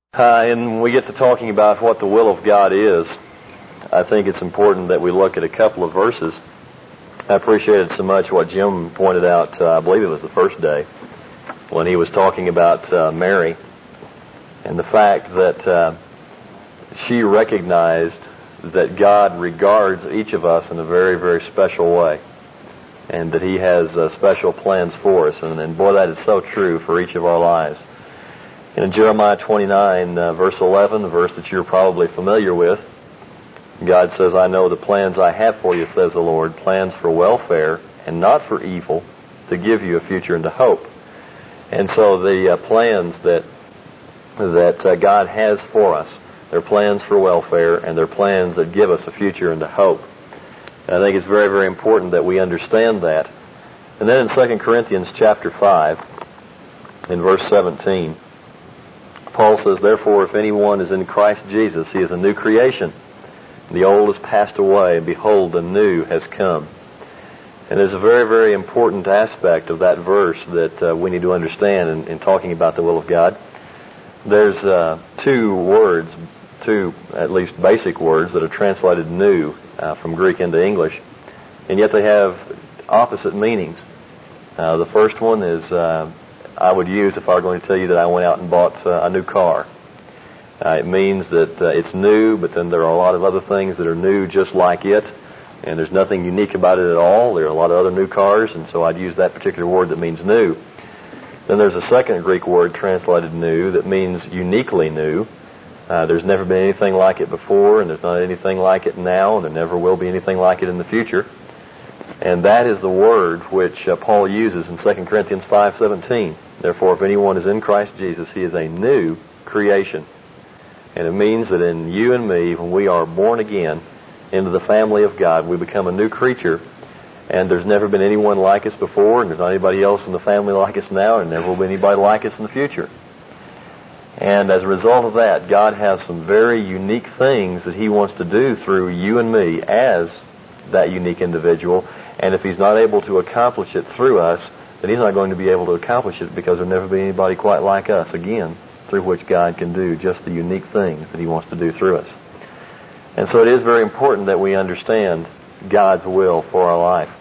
And when we get to talking about what the will of God is, I think it's important that we look at a couple of verses. I appreciated so much what Jim pointed out, I believe it was the first day, when he was talking about Mary and the fact that she recognized that God regards each of us in a very, very special way, and that He has special plans for us. And boy, that is so true for each of our lives. In Jeremiah 29, verse 11, the verse that you're probably familiar with, God says, "I know the plans I have for you, says the Lord, plans for welfare and not for evil, to give you a future and a hope." And so the plans that God has for us, they're plans for welfare, and they're plans that give us a future and a hope. And I think it's very, very important that we understand that. And then in 2 Corinthians chapter 5, in verse 17, Paul says, "Therefore, if anyone is in Christ Jesus, he is a new creation. The old has passed away, and behold, the new has come." And there's a very, very important aspect of that verse that we need to understand in talking about the will of God. There's two at least basic words that are translated new from Greek into English, and yet they have opposite meanings. The first one is I would use if I were going to tell you that I went out and bought a new car. It means that it's new, but then there are a lot of other things that are new just like it, and there's nothing unique about it at all. There are a lot of other new cars, and so I'd use that particular word that means new. Then there's a second Greek word translated new that means uniquely new. There's never been anything like it before, and there's not anything like it now, and there never will be anything like it in the future. And that is the word which Paul uses in 2 Corinthians 5:17. "Therefore, if anyone is in Christ Jesus, he is a new creation." And it means that in you and me, when we are born again into the family of God, we become a new creature, and there's never been anyone like us before, and there's not anybody else in the family like us now, and there never will be anybody like us in the future. And as a result of that, God has some very unique things that He wants to do through you and me as that unique individual. And if He's not able to accomplish it through us, then He's not going to be able to accomplish it, because there'll never be anybody quite like us again, through which God can do just the unique things that He wants to do through us. And so it is very important that we understand God's will for our life.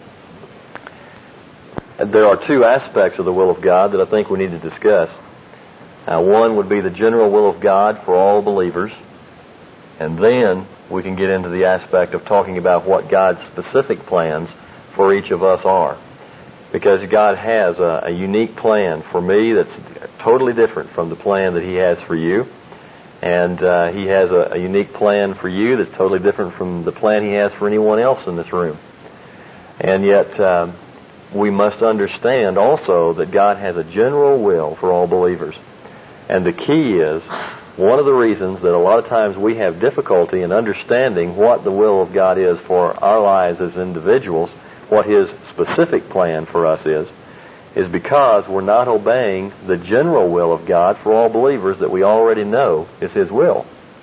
There are two aspects of the will of God that I think we need to discuss. One would be the general will of God for all believers, and then we can get into the aspect of talking about what God's specific plans for each of us are. Because God has a unique plan for me that's totally different from the plan that He has for you. And He has a unique plan for you that's totally different from the plan He has for anyone else in this room. And yet, we must understand also that God has a general will for all believers. And the key is, one of the reasons that a lot of times we have difficulty in understanding what the will of God is for our lives as individuals, what His specific plan for us is because we're not obeying the general will of God for all believers that we already know is His will.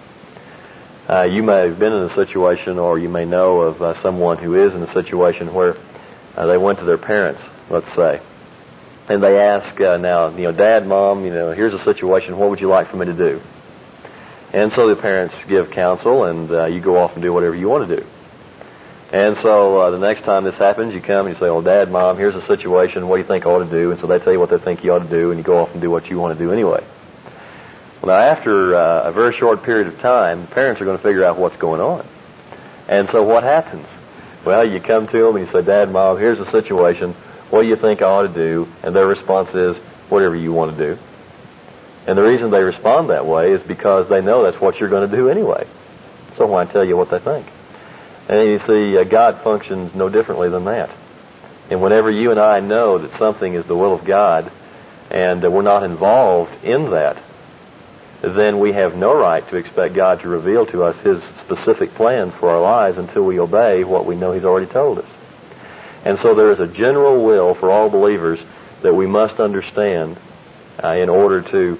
You may have been in a situation, or you may know of someone who is in a situation where they went to their parents, let's say, and they ask, "Dad, Mom, here's a situation, what would you like for me to do?" And so the parents give counsel, and you go off and do whatever you want to do. And so the next time this happens, you come and you say, "Well, Dad, Mom, here's a situation, what do you think I ought to do?" And so they tell you what they think you ought to do, and you go off and do what you want to do anyway. Well, now, after a very short period of time, the parents are going to figure out what's going on. And so what happens? Well, you come to them and you say, "Dad, Mom, here's the situation, what do you think I ought to do?" And their response is, "Whatever you want to do." And the reason they respond that way is because they know that's what you're going to do anyway. So why tell you what they think? And you see, God functions no differently than that. And whenever you and I know that something is the will of God, and we're not involved in that, then we have no right to expect God to reveal to us His specific plans for our lives until we obey what we know He's already told us. And so there is a general will for all believers that we must understand in order to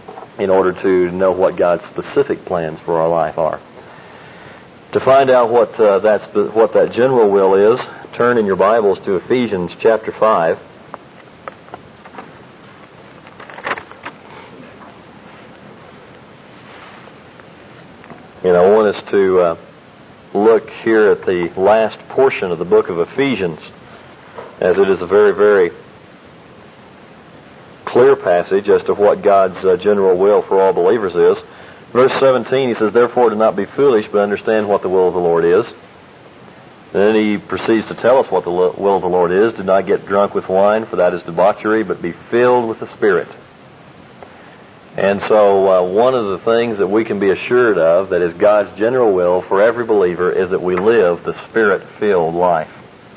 know what God's specific plans for our life are. To find out what that general will is, turn in your Bibles to Ephesians chapter 5. And I want us to look here at the last portion of the book of Ephesians, as it is a very, very clear passage as to what God's general will for all believers is. Verse 17, he says, "Therefore do not be foolish, but understand what the will of the Lord is." And then he proceeds to tell us what the will of the Lord is. "Do not get drunk with wine, for that is debauchery, but be filled with the Spirit." And so one of the things that we can be assured of, that is God's general will for every believer, is that we live the Spirit-filled life.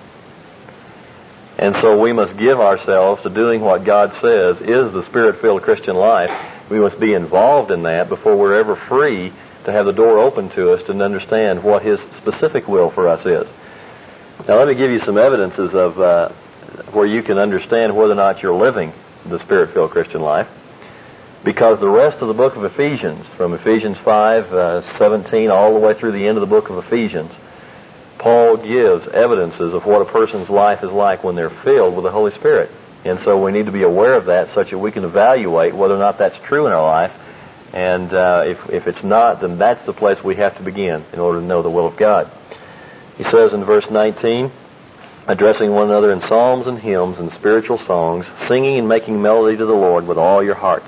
And so we must give ourselves to doing what God says is the Spirit-filled Christian life. We must be involved in that before we're ever free to have the door open to us to understand what His specific will for us is. Now let me give you some evidences of where you can understand whether or not you're living the Spirit-filled Christian life. Because the rest of the book of Ephesians, from Ephesians 5:17 all the way through the end of the book of Ephesians, Paul gives evidences of what a person's life is like when they're filled with the Holy Spirit. And so we need to be aware of that such that we can evaluate whether or not that's true in our life. And if it's not, then that's the place we have to begin in order to know the will of God. He says in verse 19, "Addressing one another in psalms and hymns and spiritual songs, singing and making melody to the Lord with all your heart."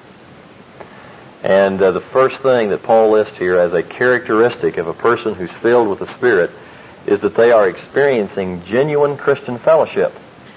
And the first thing that Paul lists here as a characteristic of a person who's filled with the Spirit is that they are experiencing genuine Christian fellowship.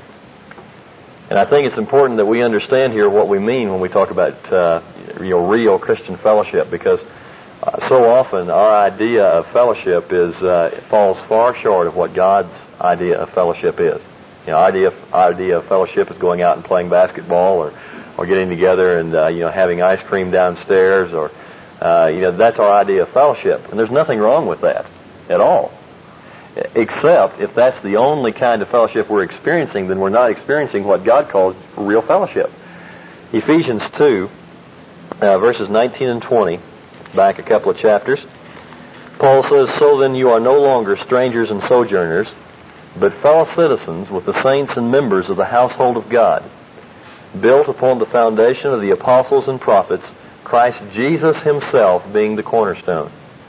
And I think it's important that we understand here what we mean when we talk about real Christian fellowship, because so often our idea of fellowship is it falls far short of what God's idea of fellowship is. Our idea of fellowship is going out and playing basketball, or getting together and having ice cream downstairs, or that's our idea of fellowship. And there's nothing wrong with that at all, except if that's the only kind of fellowship we're experiencing, then we're not experiencing what God calls real fellowship. Ephesians 2, verses 19 and 20, back a couple of chapters, Paul says, "So then you are no longer strangers and sojourners, but fellow citizens with the saints and members of the household of God, built upon the foundation of the apostles and prophets, Christ Jesus Himself being the cornerstone."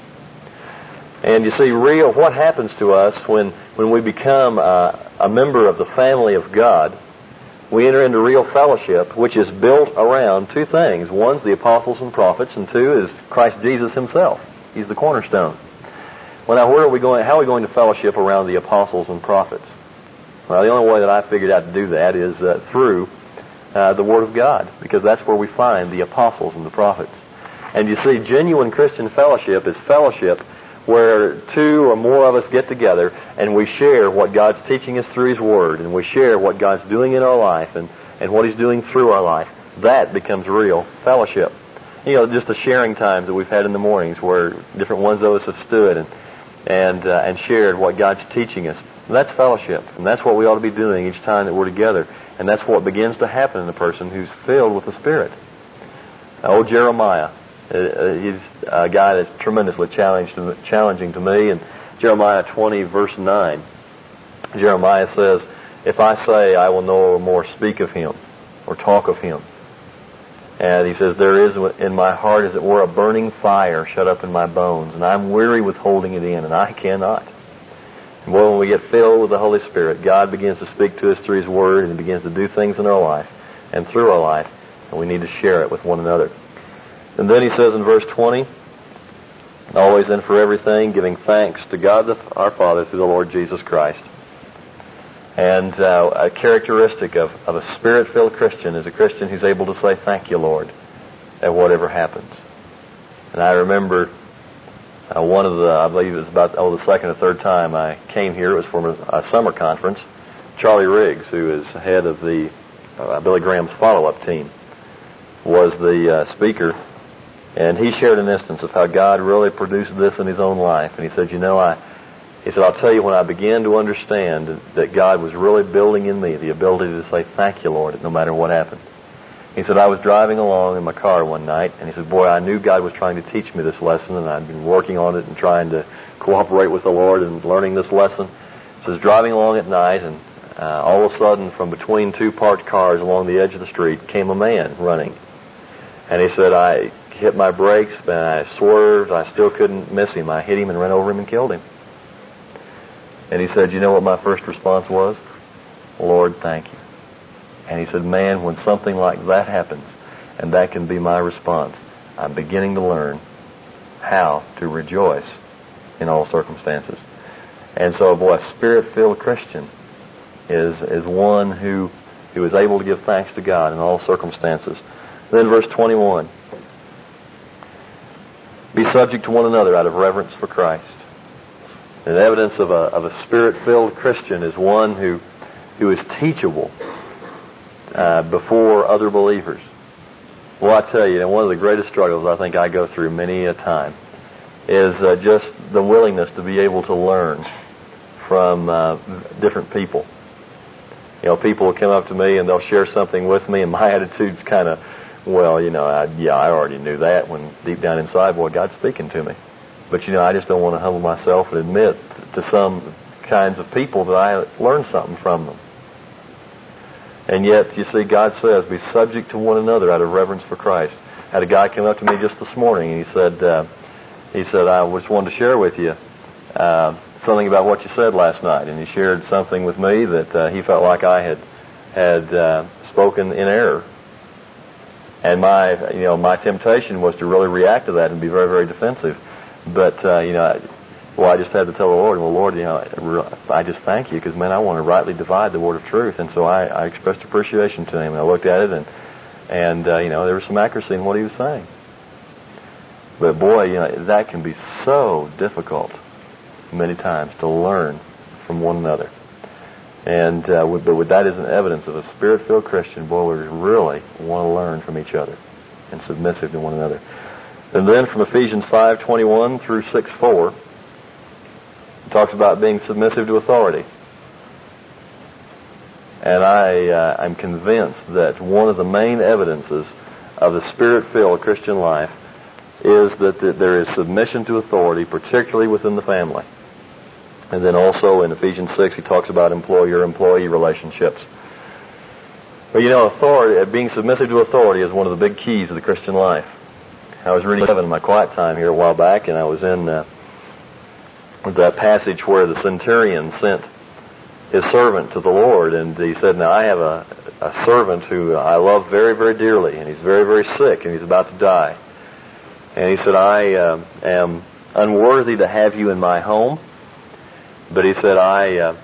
And you see, what happens to us when we become a member of the family of God, we enter into real fellowship, which is built around two things. One's the apostles and prophets, and two is Christ Jesus Himself. He's the cornerstone. Well, now, how are we going to fellowship around the apostles and prophets? Well, the only way that I figured out to do that is through the Word of God, because that's where we find the apostles and the prophets. And you see, genuine Christian fellowship is fellowship where two or more of us get together and we share what God's teaching us through His Word, and we share what God's doing in our life and what He's doing through our life. That becomes real fellowship. Just the sharing times that we've had in the mornings where different ones of us have stood and shared what God's teaching us. That's fellowship, and that's what we ought to be doing each time that we're together. And that's what begins to happen in a person who's filled with the Spirit. Old Jeremiah, he's a guy that's tremendously challenging to me. And Jeremiah 20, verse 9, Jeremiah says, "If I say I will no more speak of Him or talk of Him," and he says, "there is in my heart as it were a burning fire shut up in my bones, and I'm weary with holding it in, and I cannot." And boy, when we get filled with the Holy Spirit, God begins to speak to us through His Word, and He begins to do things in our life and through our life, and we need to share it with one another. And then he says in verse 20, "Always and for everything, giving thanks to God our Father through the Lord Jesus Christ." And a characteristic of a Spirit-filled Christian is a Christian who's able to say, "Thank you, Lord," at whatever happens. And I remember I believe it was about the second or third time I came here. It was from a summer conference. Charlie Riggs, who is head of the Billy Graham's follow-up team, was the speaker. And he shared an instance of how God really produced this in his own life. And he said, I'll tell you, when I began to understand that God was really building in me the ability to say, "Thank you, Lord," no matter what happened. He said, I was driving along in my car one night, and he said, boy, I knew God was trying to teach me this lesson, and I'd been working on it and trying to cooperate with the Lord and learning this lesson. So I was driving along at night, and all of a sudden, from between two parked cars along the edge of the street, came a man running. And he said, hit my brakes, and I swerved. I still couldn't miss him. I hit him and ran over him and killed him. And he said, you know what my first response was? Lord, thank you. And he said, man, when something like that happens, and that can be my response, I'm beginning to learn how to rejoice in all circumstances. And so, boy, a Spirit-filled Christian is one who is able to give thanks to God in all circumstances. Then verse 21. Be subject to one another out of reverence for Christ. And evidence of a Spirit-filled Christian is one who is teachable before other believers. Well, I tell you, one of the greatest struggles I think I go through many a time is just the willingness to be able to learn from different people. You know, people will come up to me and they'll share something with me, and my attitude's kind of, well, I already knew that, when deep down inside, boy, God's speaking to me. But, I just don't want to humble myself and admit to some kinds of people that I learned something from them. And yet, you see, God says, be subject to one another out of reverence for Christ. I had a guy come up to me just this morning, and he said, I just wanted to share with you something about what you said last night. And he shared something with me that he felt like I had spoken in error. And my temptation was to really react to that and be very, very defensive. But, I just had to tell the Lord, well, Lord, I just thank you because, man, I want to rightly divide the word of truth. And so I expressed appreciation to him. And I looked at it, and there was some accuracy in what he was saying. But, boy, that can be so difficult many times to learn from one another. And but with that as an evidence of a Spirit-filled Christian, boy, we really want to learn from each other and submissive to one another. And then from Ephesians 5:21 through 6:4, it talks about being submissive to authority. And I'm convinced that one of the main evidences of the Spirit-filled Christian life is that there is submission to authority, particularly within the family. And then also in Ephesians 6, he talks about employer-employee relationships. But authority, being submissive to authority, is one of the big keys of the Christian life. I was reading in my quiet time here a while back, and I was in that passage where the centurion sent his servant to the Lord, and he said, now I have a servant who I love very, very dearly, and he's very, very sick, and he's about to die. And he said, I am unworthy to have you in my home, but he said, I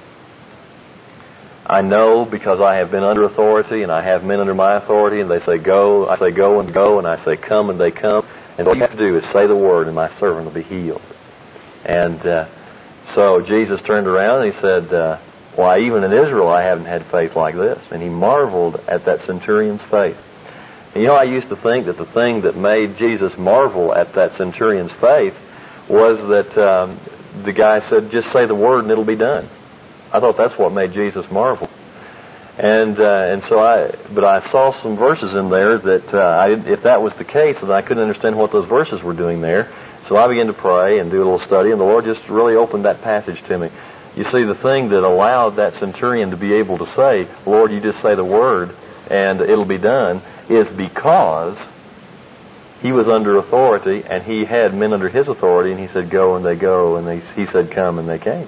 know because I have been under authority, and I have men under my authority, and they say go, I say go and go, and I say come, and they come. And all you have to do is say the word, and my servant will be healed. And so Jesus turned around, and he said, why, even in Israel I haven't had faith like this. And he marveled at that centurion's faith. And I used to think that the thing that made Jesus marvel at that centurion's faith was that the guy said, just say the word and it'll be done. I thought that's what made Jesus marvel. And so I saw some verses in there that if that was the case, then I couldn't understand what those verses were doing there. So I began to pray and do a little study, and the Lord just really opened that passage to me. You see, the thing that allowed that centurion to be able to say, Lord, you just say the word and it'll be done, is because he was under authority, and he had men under his authority, and he said go, and they go, and he said come, and they came.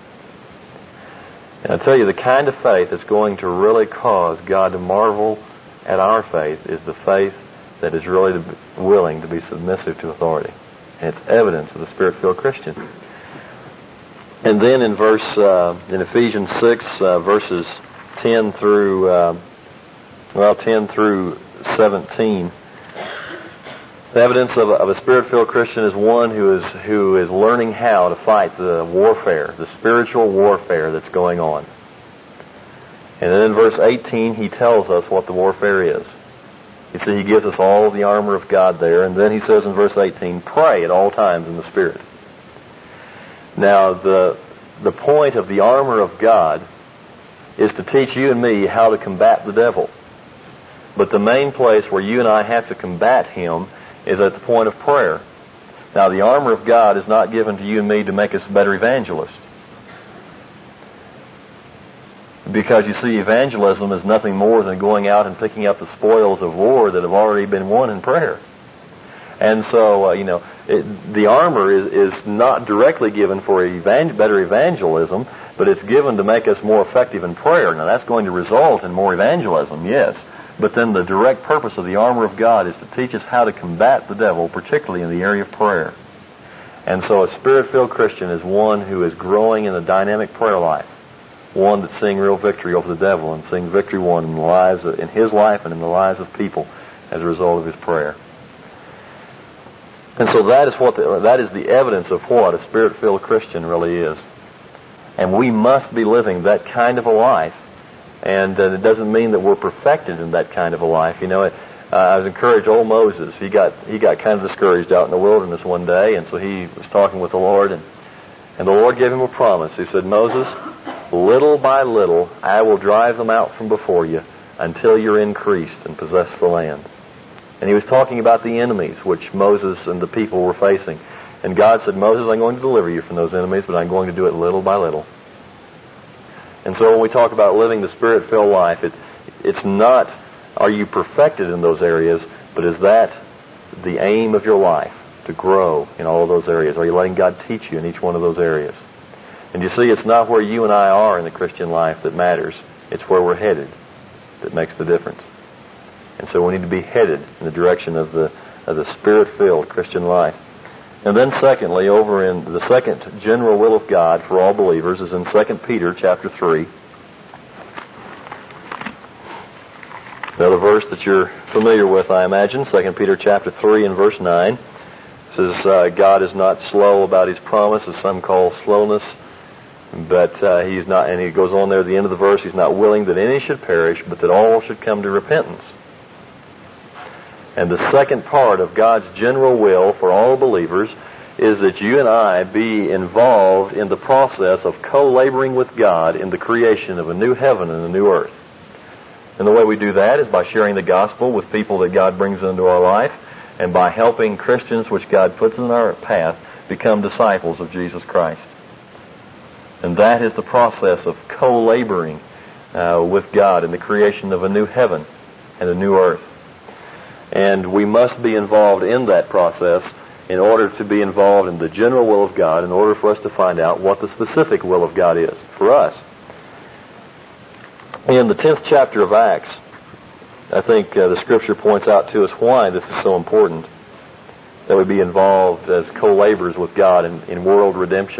And I tell you, the kind of faith that's going to really cause God to marvel at our faith is the faith that is really willing to be submissive to authority. And it's evidence of the Spirit-filled Christian. And then in in Ephesians 6, verses 10 through 17, the evidence of a Spirit-filled Christian is one who is learning how to fight the warfare, the spiritual warfare that's going on. And then in verse 18, he tells us what the warfare is. You see, he gives us all the armor of God there, and then he says in verse 18, pray at all times in the Spirit. Now, the point of the armor of God is to teach you and me how to combat the devil. But the main place where you and I have to combat him is at the point of prayer. Now, the armor of God is not given to you and me to make us better evangelists. Because, you see, evangelism is nothing more than going out and picking up the spoils of war that have already been won in prayer. And so, the armor is not directly given for better evangelism, but it's given to make us more effective in prayer. Now, that's going to result in more evangelism, yes. But then the direct purpose of the armor of God is to teach us how to combat the devil, particularly in the area of prayer. And so a Spirit-filled Christian is one who is growing in a dynamic prayer life, one that's seeing real victory over the devil and seeing victory won in his life and in the lives of people as a result of his prayer. And so that is the evidence of what a Spirit-filled Christian really is. And we must be living that kind of a life. And it doesn't mean that we're perfected in that kind of a life. I was encouraged. Old Moses, he got kind of discouraged out in the wilderness one day, and so he was talking with the Lord, and the Lord gave him a promise. He said, Moses, little by little I will drive them out from before you until you're increased and possess the land. And he was talking about the enemies which Moses and the people were facing. And God said, Moses, I'm going to deliver you from those enemies, but I'm going to do it little by little. And so when we talk about living the Spirit-filled life, it's not, are you perfected in those areas, but is that the aim of your life, to grow in all of those areas? Are you letting God teach you in each one of those areas? And you see, it's not where you and I are in the Christian life that matters. It's where we're headed that makes the difference. And so we need to be headed in the direction of the Spirit-filled Christian life. And then secondly, over in the second general will of God for all believers is in 2 Peter chapter 3. Another verse that you're familiar with, I imagine, 2 Peter chapter 3 and verse 9. It says, God is not slow about his promise, as some call slowness, but he's not, and he goes on there at the end of the verse, he's not willing that any should perish, but that all should come to repentance. And the second part of God's general will for all believers is that you and I be involved in the process of co-laboring with God in the creation of a new heaven and a new earth. And the way we do that is by sharing the gospel with people that God brings into our life, and by helping Christians which God puts in our path become disciples of Jesus Christ. And that is the process of co-laboring with God in the creation of a new heaven and a new earth. And we must be involved in that process in order to be involved in the general will of God, in order for us to find out what the specific will of God is for us. In the 10th chapter of Acts, I think the Scripture points out to us why this is so important, that we be involved as co-laborers with God in world redemption.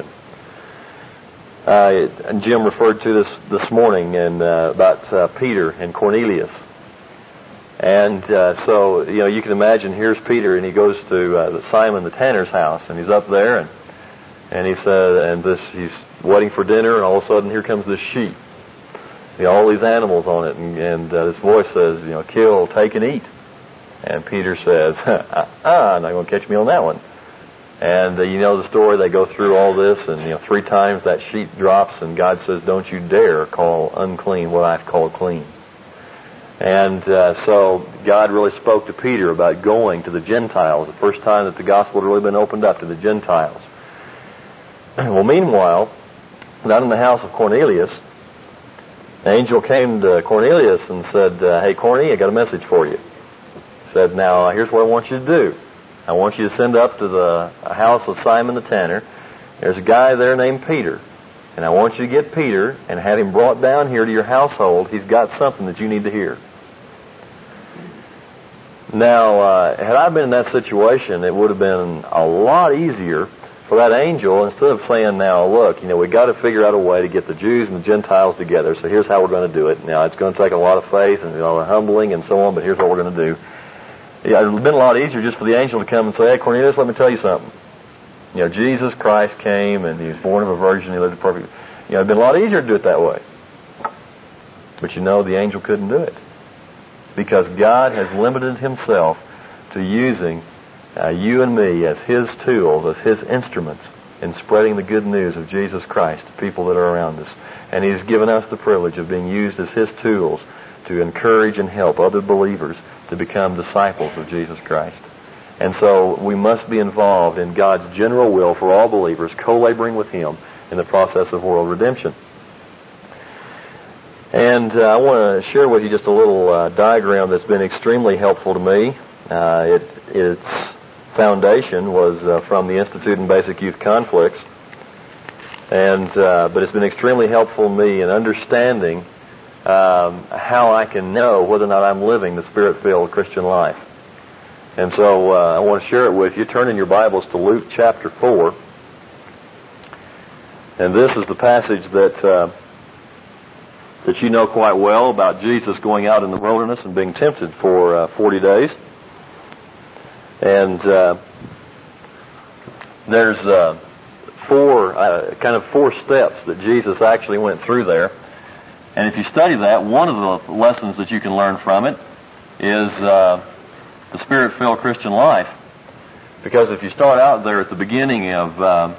And Jim referred to this morning about Peter and Cornelius. And so you can imagine, here's Peter, and he goes to Simon the tanner's house, and he's up there, and he said, he's waiting for dinner, and all of a sudden here comes this sheep. All these animals on it, and this voice says, kill, take, and eat. And Peter says, not going to catch me on that one. And you know the story, they go through all this, and 3 times that sheep drops, and God says, don't you dare call unclean what I've called clean. And so God really spoke to Peter about going to the Gentiles, the first time that the gospel had really been opened up to the Gentiles. Well, meanwhile, down in the house of Cornelius, an angel came to Cornelius and said, hey, Corny, I got a message for you. He said, now, here's what I want you to do. I want you to send up to the house of Simon the tanner. There's a guy there named Peter. And I want you to get Peter and have him brought down here to your household. He's got something that you need to hear. Now, had I been in that situation, it would have been a lot easier for that angel, instead of saying, now, look, we got to figure out a way to get the Jews and the Gentiles together, so here's how we're going to do it. Now, it's going to take a lot of faith and humbling and so on, but here's what we're going to do. It would have been a lot easier just for the angel to come and say, hey, Cornelius, let me tell you something. Jesus Christ came, and he was born of a virgin, he lived a perfect... it would have been a lot easier to do it that way. But the angel couldn't do it. Because God has limited himself to using you and me as his tools, as his instruments in spreading the good news of Jesus Christ to people that are around us. And he's given us the privilege of being used as his tools to encourage and help other believers to become disciples of Jesus Christ. And so we must be involved in God's general will for all believers, co-laboring with him in the process of world redemption. And I want to share with you just a little diagram that's been extremely helpful to me. It's foundation was from the Institute in Basic Youth Conflicts, but it's been extremely helpful to me in understanding how I can know whether or not I'm living the Spirit-filled Christian life. And so I want to share it with you. Turn in your Bibles to Luke chapter 4. And this is the passage that you know quite well about Jesus going out in the wilderness and being tempted for 40 days. And there's four steps that Jesus actually went through there. And if you study that, one of the lessons that you can learn from it is the Spirit-filled Christian life. Because if you start out there at the beginning of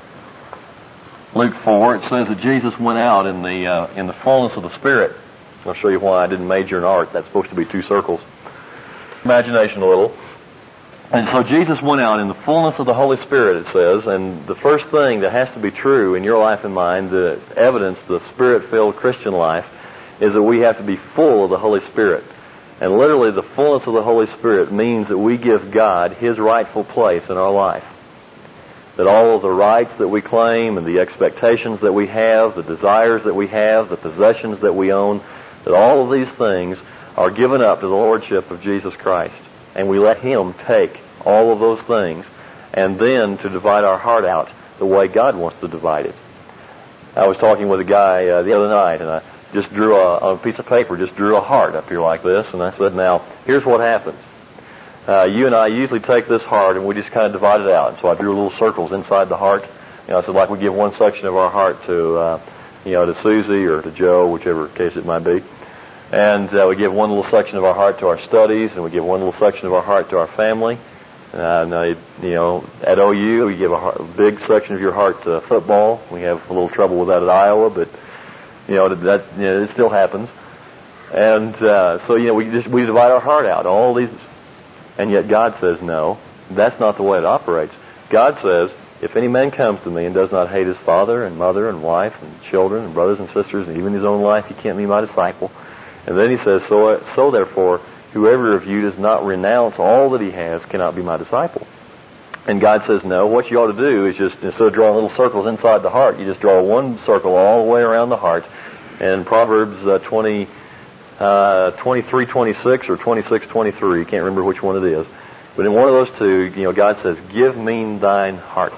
Luke 4, it says that Jesus went out in the fullness of the Spirit. I'll show you why I didn't major in art. That's supposed to be 2 circles. Imagination a little. And so Jesus went out in the fullness of the Holy Spirit, it says, and the first thing that has to be true in your life and mine, the evidence of the Spirit-filled Christian life, is that we have to be full of the Holy Spirit. And literally the fullness of the Holy Spirit means that we give God His rightful place in our life. That all of the rights that we claim and the expectations that we have, the desires that we have, the possessions that we own, that all of these things are given up to the Lordship of Jesus Christ. And we let Him take all of those things and then to divide our heart out the way God wants to divide it. I was talking with a guy the other night, and I just drew on a piece of paper, just drew a heart up here like this, and I said, now, here's what happens. You and I usually take this heart and we just kind of divide it out. And so I drew little circles inside the heart. I said, like we give one section of our heart to Susie or to Joe, whichever case it might be. And we give one little section of our heart to our studies, and we give one little section of our heart to our family. At OU, we give a big section of your heart to football. We have a little trouble with that at Iowa, but it still happens. And we divide our heart out. All these, and yet God says no. That's not the way it operates. God says, if any man comes to me and does not hate his father and mother and wife and children and brothers and sisters and even his own life, he can't be my disciple. And then he says, so therefore, whoever of you does not renounce all that he has cannot be my disciple. And God says, no, what you ought to do is just, instead of drawing little circles inside the heart, you just draw one circle all the way around the heart. And Proverbs 23:26 or 26:23, can't remember which one it is. But in one of those two, God says, give me thine heart.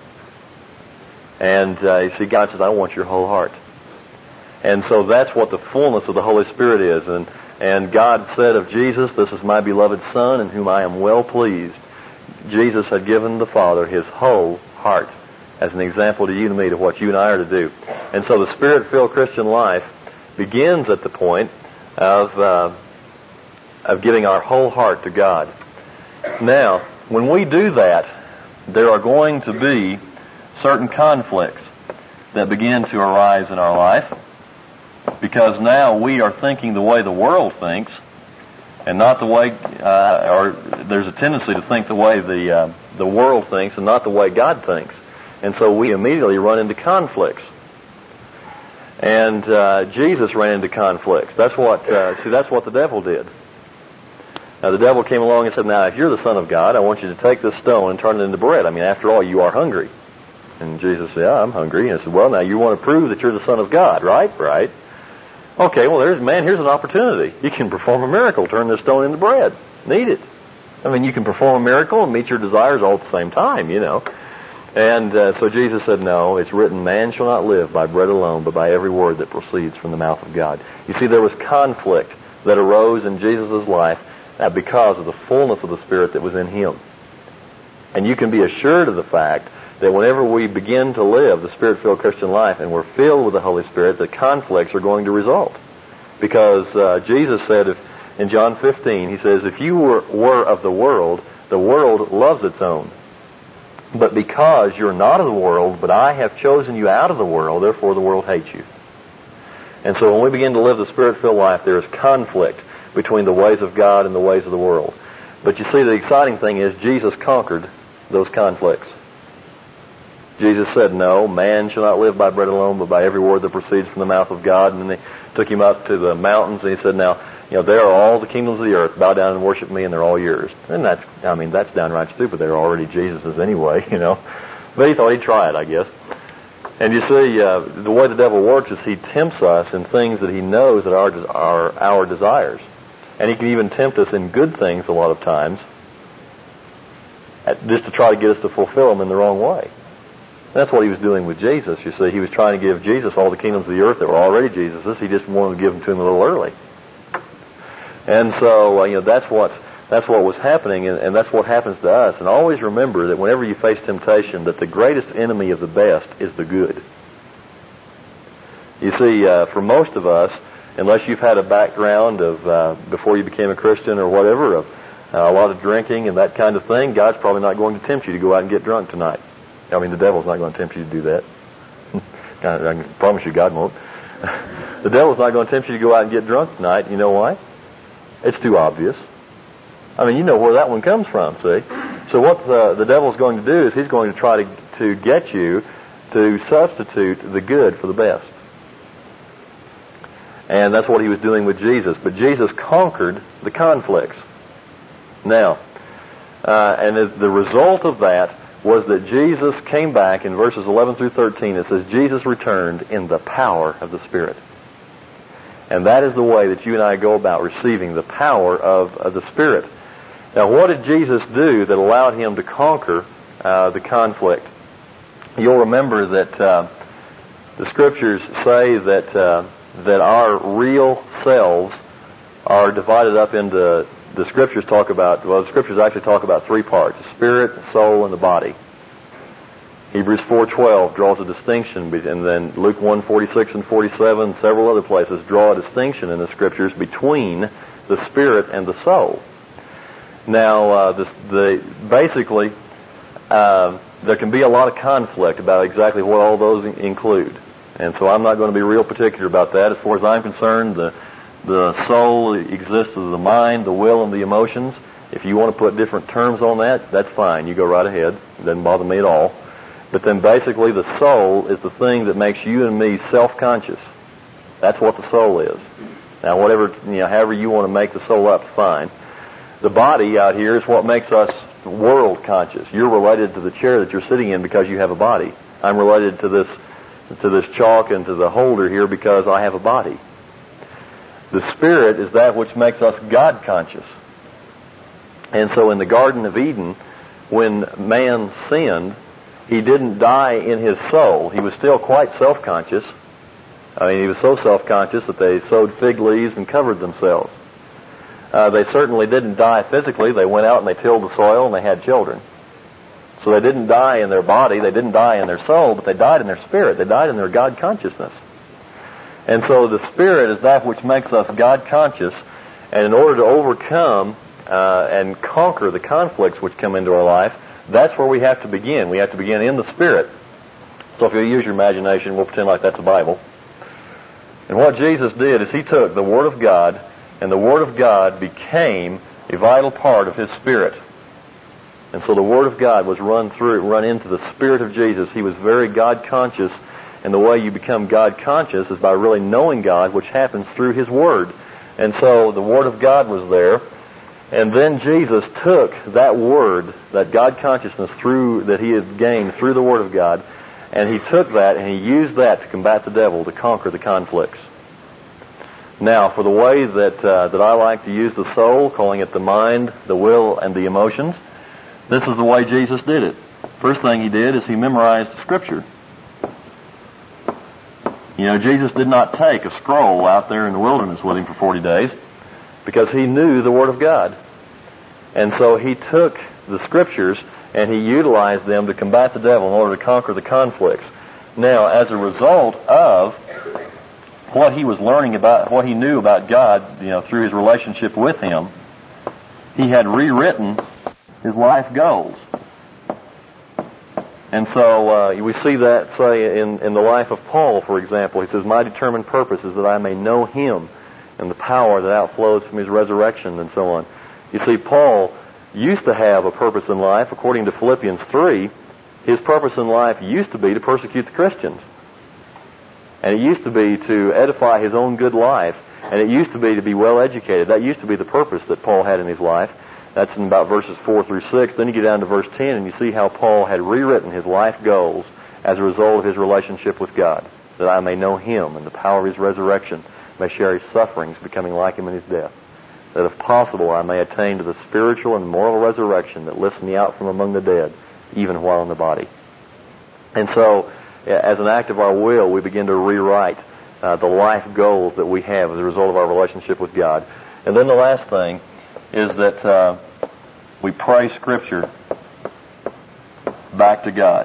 And you see, God says, I want your whole heart. And so that's what the fullness of the Holy Spirit is. And God said of Jesus, this is my beloved Son in whom I am well pleased. Jesus had given the Father His whole heart as an example to you and me to what you and I are to do. And so the Spirit-filled Christian life begins at the point of giving our whole heart to God. Now, when we do that, there are going to be certain conflicts that begin to arise in our life. Because now we are thinking the way the world thinks, and not the way, or there's a tendency to think the way the world thinks, and not the way God thinks, and so we immediately run into conflicts. And Jesus ran into conflicts. That's what the devil did. Now the devil came along and said, "Now if you're the Son of God, I want you to take this stone and turn it into bread. I mean, after all, you are hungry." And Jesus said, "Yeah, I'm hungry." And I said, "Well, now you want to prove that you're the Son of God, right?" Right. Okay, well, here's an opportunity. You can perform a miracle, turn this stone into bread. Need it. I mean, you can perform a miracle and meet your desires all at the same time, And so Jesus said, no, it's written, man shall not live by bread alone, but by every word that proceeds from the mouth of God. You see, there was conflict that arose in Jesus' life because of the fullness of the Spirit that was in Him. And you can be assured of the fact that whenever we begin to live the Spirit-filled Christian life and we're filled with the Holy Spirit, that conflicts are going to result. Because Jesus said in John 15, He says, if you were of the world loves its own. But because you're not of the world, but I have chosen you out of the world, therefore the world hates you. And so when we begin to live the Spirit-filled life, there is conflict between the ways of God and the ways of the world. But you see, the exciting thing is Jesus conquered those conflicts. Jesus said, no, man shall not live by bread alone, but by every word that proceeds from the mouth of God. And then they took Him up to the mountains, and He said, now, there are all the kingdoms of the earth. Bow down and worship me, and they're all yours. And that's downright stupid. They're already Jesus's anyway, But he thought he'd try it, I guess. And you see, the way the devil works is he tempts us in things that he knows that are our desires. And he can even tempt us in good things a lot of times, just to try to get us to fulfill them in the wrong way. That's what he was doing with Jesus. You see, he was trying to give Jesus all the kingdoms of the earth that were already Jesus's. He just wanted to give them to him a little early. And so, that's what was happening, and that's what happens to us. And always remember that whenever you face temptation, that the greatest enemy of the best is the good. You see, for most of us, unless you've had a background of before you became a Christian or whatever, of a lot of drinking and that kind of thing, God's probably not going to tempt you to go out and get drunk tonight. I mean, the devil's not going to tempt you to do that. I can promise you God won't. The devil's not going to tempt you to go out and get drunk tonight. You know why? It's too obvious. I mean, you know where that one comes from, see? So what the devil's going to do is he's going to try to get you to substitute the good for the best. And that's what he was doing with Jesus. But Jesus conquered the conflicts. Now, and the result of that was that Jesus came back in verses 11 through 13. It says, Jesus returned in the power of the Spirit. And that is the way that you and I go about receiving the power of the Spirit. Now, what did Jesus do that allowed him to conquer the conflict? You'll remember that the Scriptures say that our real selves are divided up into, the Scriptures actually talk about three parts: the spirit, the soul, and the body. Hebrews 4:12 draws a distinction, and then Luke 1:46 and 47, several other places draw a distinction in the Scriptures between the spirit and the soul. Now, basically, there can be a lot of conflict about exactly what all those include. And so I'm not going to be real particular about that. As far as I'm concerned, the soul exists as the mind, the will, and the emotions. If you want to put different terms on that, that's fine. You go right ahead. It doesn't bother me at all. But then basically the soul is the thing that makes you and me self-conscious. That's what the soul is. Now, however you want to make the soul up, fine. The body out here is what makes us world conscious. You're related to the chair that you're sitting in because you have a body. I'm related to this chalk and to the holder here because I have a body. The Spirit is that which makes us God conscious. And so in the Garden of Eden, when man sinned, he didn't die in his soul. He was still quite self-conscious. I mean, he was so self-conscious that they sewed fig leaves and covered themselves. They certainly didn't die physically. They went out and they tilled the soil and they had children. So they didn't die in their body, they didn't die in their soul, but they died in their spirit. They died in their God consciousness. And so the Spirit is that which makes us God conscious, and in order to overcome and conquer the conflicts which come into our life, that's where we have to begin. We have to begin in the Spirit. So if you use your imagination, we'll pretend like that's the Bible. And what Jesus did is he took the Word of God, and the Word of God became a vital part of his Spirit. And so the Word of God was run into the Spirit of Jesus. He was very God conscious, and the way you become God conscious is by really knowing God, which happens through his Word. And so the Word of God was there, and then Jesus took that Word, that God consciousness that he had gained through the Word of God, and he took that and he used that to combat the devil, to conquer the conflicts. Now, for the way that I like to use the soul, calling it the mind, the will, and the emotions, this is the way Jesus did it. First thing he did is he memorized the Scripture. Jesus did not take a scroll out there in the wilderness with him for 40 days because he knew the Word of God. And so he took the Scriptures and he utilized them to combat the devil in order to conquer the conflicts. Now, as a result of what he was learning about, what he knew about God, through his relationship with him, he had rewritten his life goals. And so we see that, say, in the life of Paul, for example. He says, my determined purpose is that I may know him and the power that outflows from his resurrection, and so on. You see, Paul used to have a purpose in life. According to Philippians 3, his purpose in life used to be to persecute the Christians. And it used to be to edify his own good life. And it used to be well educated. That used to be the purpose that Paul had in his life. That's in about verses 4 through 6. Then you get down to verse 10, and you see how Paul had rewritten his life goals as a result of his relationship with God, that I may know him and the power of his resurrection, may share his sufferings, becoming like him in his death, that if possible I may attain to the spiritual and moral resurrection that lifts me out from among the dead, even while in the body. And so, as an act of our will, we begin to rewrite the life goals that we have as a result of our relationship with God. And then the last thing is that we pray Scripture back to God.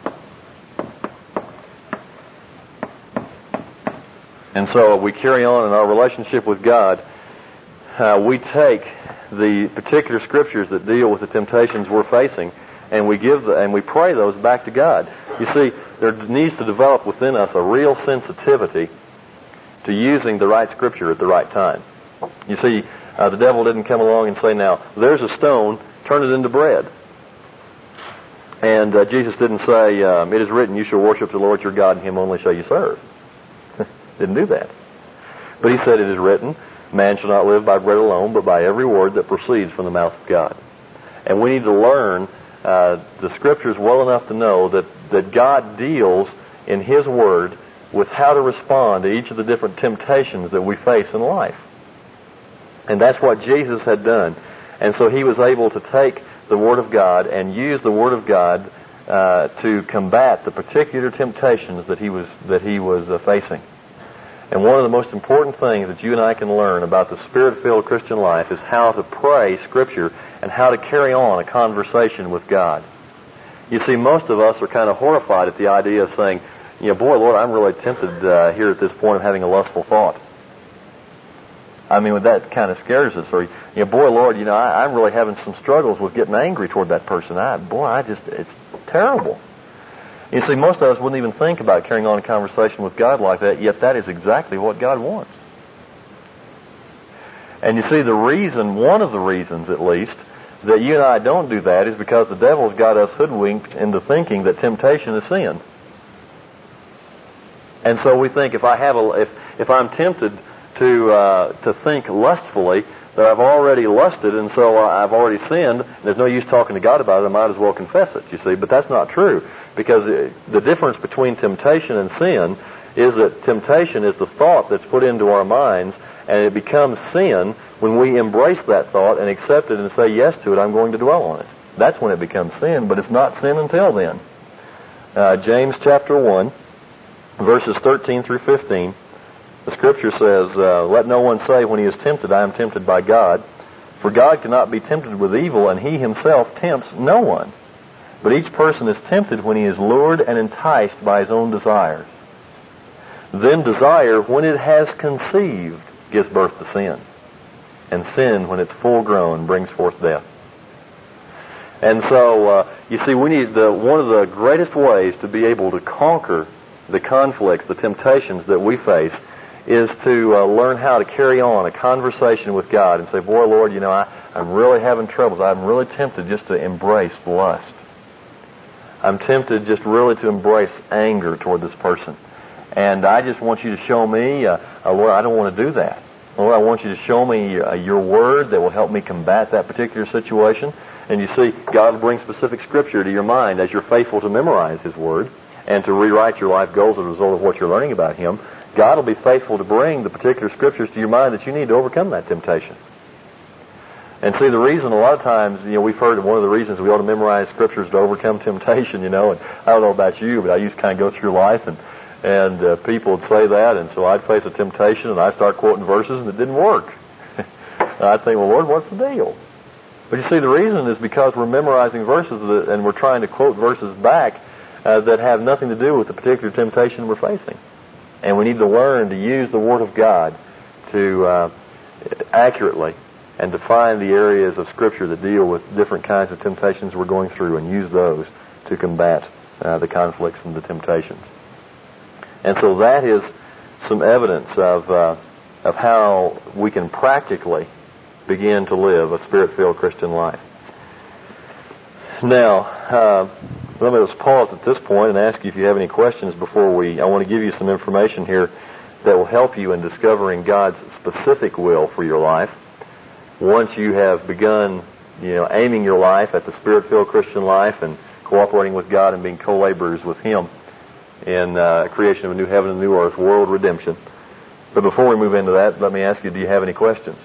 And so we carry on in our relationship with God. We take the particular Scriptures that deal with the temptations we're facing, and we pray those back to God. You see, there needs to develop within us a real sensitivity to using the right Scripture at the right time. You see, the devil didn't come along and say, now, there's a stone, turn it into bread. And Jesus didn't say, it is written, you shall worship the Lord your God, and him only shall you serve. Didn't do that. But he said, it is written, man shall not live by bread alone, but by every word that proceeds from the mouth of God. And we need to learn the Scriptures well enough to know that God deals in his Word with how to respond to each of the different temptations that we face in life. And that's what Jesus had done. And so he was able to take the Word of God and use the Word of God to combat the particular temptations that he was facing. And one of the most important things that you and I can learn about the Spirit-filled Christian life is how to pray Scripture and how to carry on a conversation with God. You see, most of us are kind of horrified at the idea of saying, boy, Lord, I'm really tempted here at this point of having a lustful thought. I mean, that kind of scares us. Or, boy, Lord, I'm really having some struggles with getting angry toward that person. It's terrible. You see, most of us wouldn't even think about carrying on a conversation with God like that, yet that is exactly what God wants. And you see, one of the reasons at least, that you and I don't do that is because the devil's got us hoodwinked into thinking that temptation is sin. And so we think if I'm tempted to think lustfully, that I've already lusted, and so I've already sinned. There's no use talking to God about it. I might as well confess it, you see. But that's not true, because the difference between temptation and sin is that temptation is the thought that's put into our minds, and it becomes sin when we embrace that thought and accept it and say yes to it. I'm going to dwell on it. That's when it becomes sin, but it's not sin until then. James chapter 1, verses 13 through 15. The Scripture says, let no one say when he is tempted, I am tempted by God. For God cannot be tempted with evil, and he himself tempts no one. But each person is tempted when he is lured and enticed by his own desires. Then desire, when it has conceived, gives birth to sin. And sin, when it's full grown, brings forth death. And so, you see, we need one of the greatest ways to be able to conquer the conflicts, the temptations that we face, is to learn how to carry on a conversation with God and say, boy, Lord, I'm really having troubles. I'm really tempted just to embrace lust. I'm tempted just really to embrace anger toward this person. And I just want you to show me, Lord, I don't want to do that. Lord, I want you to show me your Word that will help me combat that particular situation. And you see, God will bring specific Scripture to your mind as you're faithful to memorize His Word and to rewrite your life goals as a result of what you're learning about Him. God will be faithful to bring the particular Scriptures to your mind that you need to overcome that temptation. And see, the reason a lot of times, we've heard one of the reasons we ought to memorize Scriptures to overcome temptation, and I don't know about you, but I used to kind of go through life and people would say that, and so I'd face a temptation and I'd start quoting verses and it didn't work. And I'd think, well, Lord, what's the deal? But you see, the reason is because we're memorizing verses and we're trying to quote verses back that have nothing to do with the particular temptation we're facing. And we need to learn to use the Word of God to accurately and define the areas of Scripture that deal with different kinds of temptations we're going through and use those to combat the conflicts and the temptations. And so that is some evidence of how we can practically begin to live a Spirit-filled Christian life. Now, let me just pause at this point and ask you if you have any questions before I want to give you some information here that will help you in discovering God's specific will for your life. Once you have begun, aiming your life at the Spirit-filled Christian life and cooperating with God and being co-laborers with Him in creation of a new heaven and new earth, world redemption. But before we move into that, let me ask you, do you have any questions?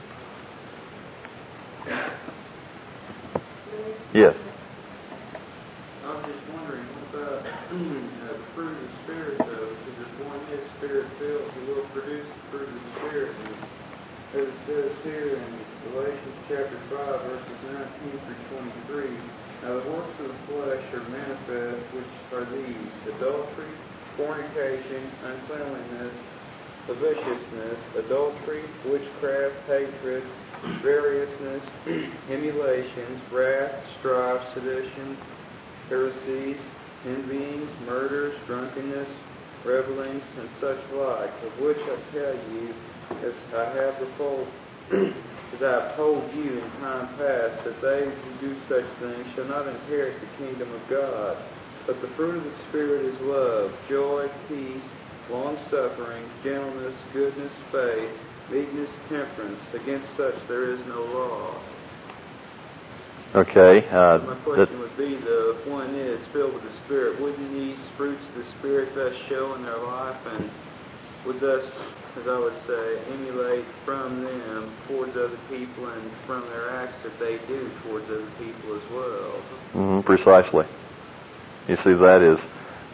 Yes. I was just wondering, what about the fruit of the Spirit, though? Because if one is Spirit-filled, he will produce the fruit of the Spirit. And as it says here in Galatians chapter 5, verses 19 through 23, now the works of the flesh are manifest, which are these: adultery, fornication, uncleanliness, lasciviousness, adultery, witchcraft, hatred, variousness, emulations, wrath, strife, seditions, heresies, envyings, murders, drunkenness, revelings, and such like, of which I tell you, as I have told you in time past, that they who do such things shall not inherit the kingdom of God. But the fruit of the Spirit is love, joy, peace, long-suffering, gentleness, goodness, faith, meekness, temperance. Against such there is no law. Okay. My question would be, though, if one is filled with the Spirit, wouldn't these fruits of the Spirit thus show in their life, and would thus, as I would say, emulate from them towards other people and from their acts that they do towards other people as well? Precisely. You see, that is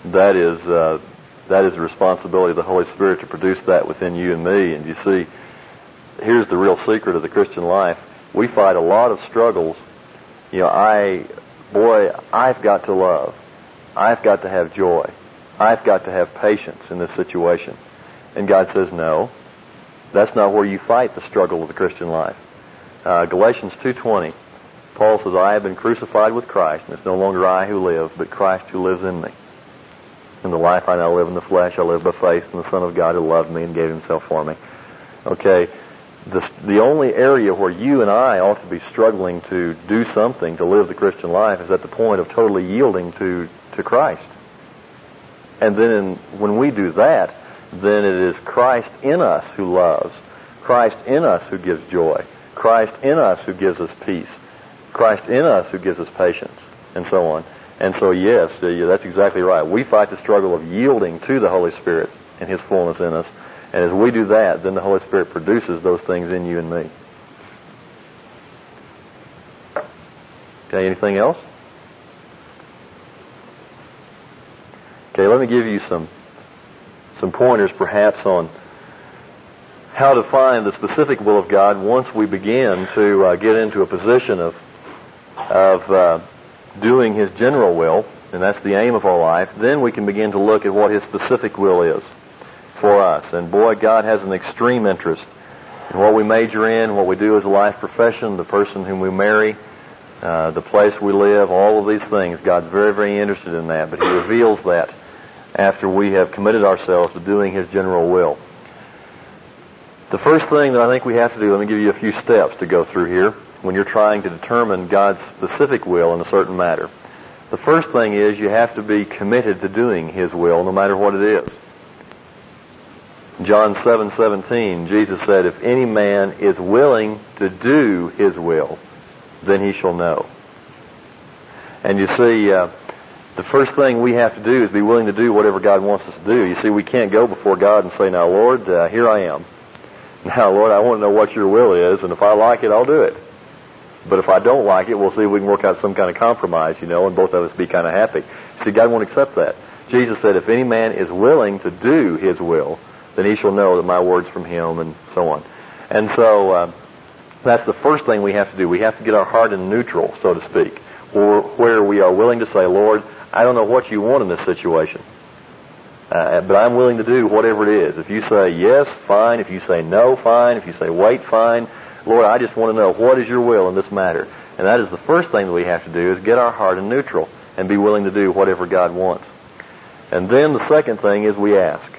the responsibility of the Holy Spirit to produce that within you and me. And you see, here's the real secret of the Christian life. We fight a lot of struggles. I've got to love. I've got to have joy. I've got to have patience in this situation. And God says, no, that's not where you fight the struggle of the Christian life. Galatians 2:20, Paul says, I have been crucified with Christ, and it's no longer I who live, but Christ who lives in me. In the life I now live in the flesh, I live by faith in the Son of God who loved me and gave Himself for me. Okay, the only area where you and I ought to be struggling to do something to live the Christian life is at the point of totally yielding to Christ. And then when we do that, then it is Christ in us who loves, Christ in us who gives joy, Christ in us who gives us peace, Christ in us who gives us patience, and so on. And so, yes, that's exactly right. We fight the struggle of yielding to the Holy Spirit and His fullness in us. And as we do that, then the Holy Spirit produces those things in you and me. Okay, anything else? Okay, let me give you some pointers perhaps on how to find the specific will of God once we begin to get into a position of doing His general will, and that's the aim of our life. Then we can begin to look at what His specific will is for us. And boy, God has an extreme interest in what we major in, what we do as a life profession, the person whom we marry, the place we live, all of these things. God's very, very interested in that, but He reveals that after we have committed ourselves to doing His general will. The first thing that I think we have to do, let me give you a few steps to go through here when you're trying to determine God's specific will in a certain matter. The first thing is you have to be committed to doing His will no matter what it is. John 7:17, Jesus said, if any man is willing to do His will, then he shall know. And you see, the first thing we have to do is be willing to do whatever God wants us to do. You see, we can't go before God and say, now, Lord, here I am. Now, Lord, I want to know what your will is, and if I like it, I'll do it. But if I don't like it, we'll see if we can work out some kind of compromise, and both of us be kind of happy. See, God won't accept that. Jesus said, if any man is willing to do His will, then he shall know that my word's from Him, and so on. And so that's the first thing we have to do. We have to get our heart in neutral, so to speak, where we are willing to say, Lord, I don't know what you want in this situation, but I'm willing to do whatever it is. If you say yes, fine. If you say no, fine. If you say wait, fine. Lord, I just want to know what is your will in this matter. And that is the first thing that we have to do, is get our heart in neutral and be willing to do whatever God wants. And then the second thing is we ask.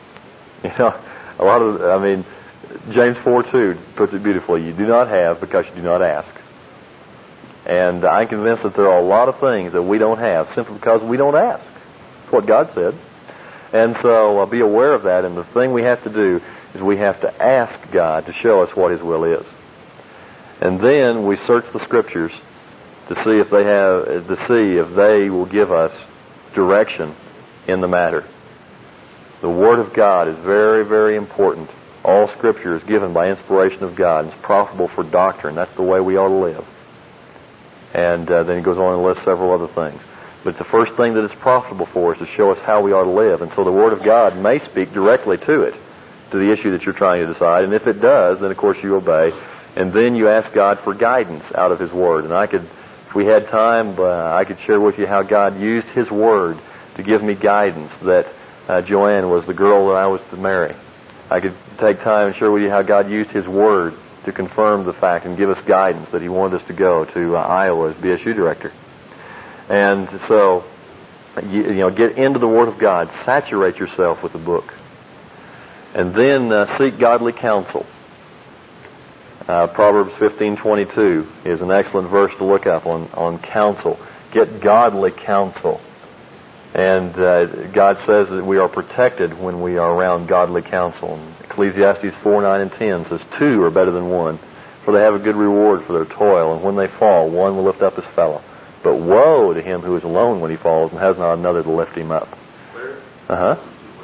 James 4:2 puts it beautifully. You do not have because you do not ask. And I'm convinced that there are a lot of things that we don't have simply because we don't ask. That's what God said. And so be aware of that. And the thing we have to do is we have to ask God to show us what His will is. And then we search the Scriptures to see if they will give us direction in the matter. The Word of God is very, very important. All Scripture is given by inspiration of God. It's profitable for doctrine. That's the way we ought to live. And then he goes on and lists several other things. But the first thing that it's profitable for is to show us how we ought to live. And so the Word of God may speak directly to the issue that you're trying to decide. And if it does, then of course you obey. And then you ask God for guidance out of His Word. And if we had time, I could share with you how God used His Word to give me guidance that Joanne was the girl that I was to marry. I could take time and share with you how God used His Word to confirm the fact and give us guidance that He wanted us to go to Iowa as BSU director. And so, get into the Word of God. Saturate yourself with the book. And then seek godly counsel. Proverbs 15:22 is an excellent verse to look up on counsel. Get godly counsel. And God says that we are protected when we are around godly counsel. And Ecclesiastes 4:9 and 10 says, 2 are better than 1, for they have a good reward for their toil. And when they fall, one will lift up his fellow. But woe to him who is alone when he falls and has not another to lift him up. Where?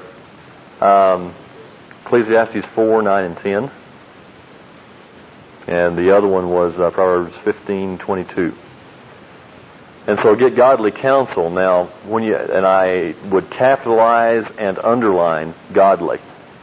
Ecclesiastes 4:9 and 10. And the other one was Proverbs 15:22. And so get godly counsel. Now, and I would capitalize and underline godly.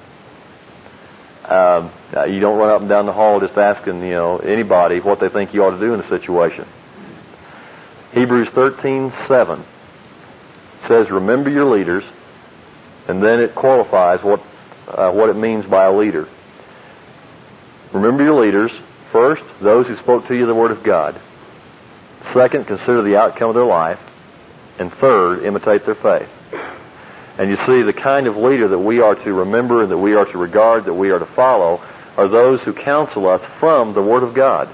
You don't run up and down the hall just asking, anybody what they think you ought to do in a situation. Hebrews 13:7 says, remember your leaders, and then it qualifies what it means by a leader. Remember your leaders. First, those who spoke to you the Word of God. Second, consider the outcome of their life. And third, imitate their faith. And you see, the kind of leader that we are to remember, that we are to regard, that we are to follow, are those who counsel us from the Word of God.